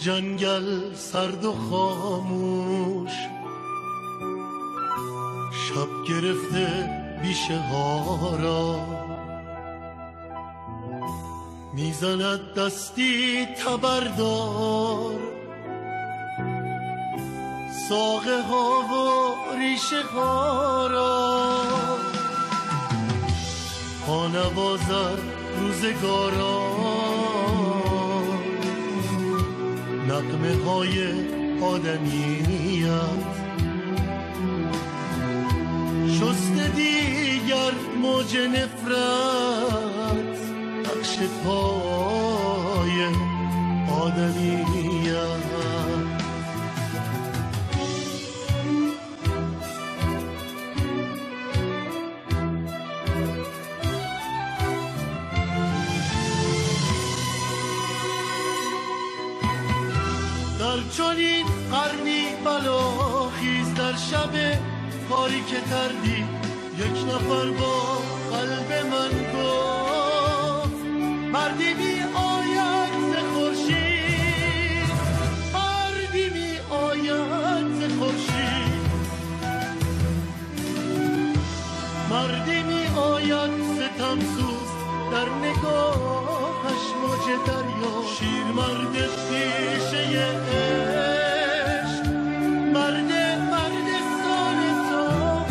جنگل سرد و خاموش، شب گرفته بیشه ها را، میزند دستی تبردار ساقه ها و ریشه ها را. پا نوازد روزگاران نغمه های آدمیت، شسته دیگر موج نفرت نقش پای آدمیت. در چنین قرنی بلاخیز در شب تاریک تردی، یک نفر با قلب من گفت مردی می آید ز خورشید، مردی می آید ز خورشید، مردی می آید ستمسوز در نگاهش موج دریا. شیر مرد پیشه عشق، مرد سال تو،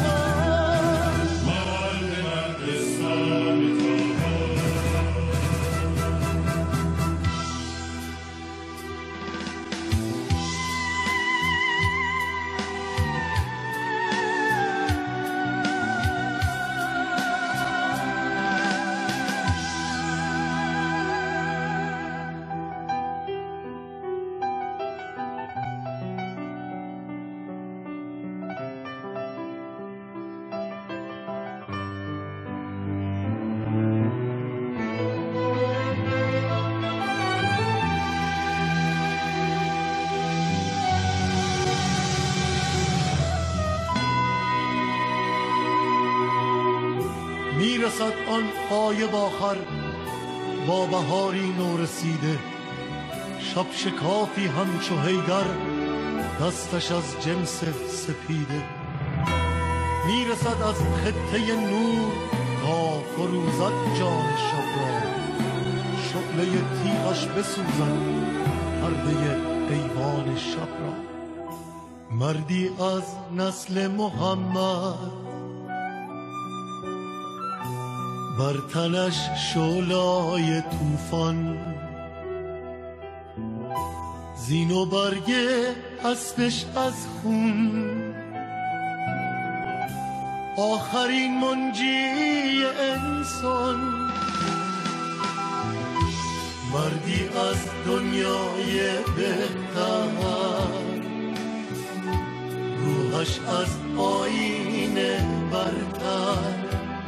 مرد سال تو. میرسد آن غایب آخر با بهاری نورسیده، شب شکافی همچو حیدر دستش از جنس سپیده. میرسد از خطه نور تا فروزد جان شب را، شعله تیغش بسوزد پرده ایوان شب را. مردی از نسل محمد بر تنش شعله‌های طوفان، زین و برگه اسبش از خون، آخرین منجی انسان. مردی از دنیای بهتر، روحش از آیین برتر،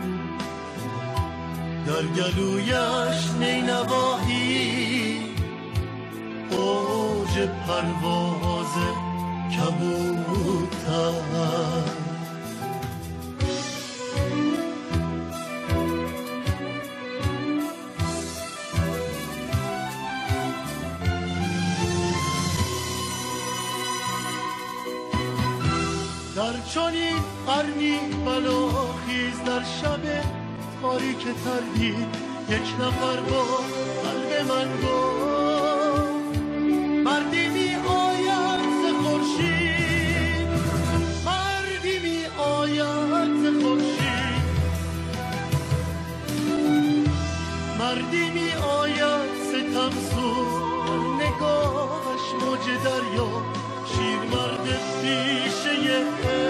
در گلویش نینوایی اوج پرواز کبوتر. در چنین قرنی بلاخیز در شب تاریک تردید، یک نفر با قلب من گفت مردی می آید ز خورشید، مردی می آید ز خورشید، مردی می آید ستمسوز نگاهش موج دریا. شیر مرد پیشه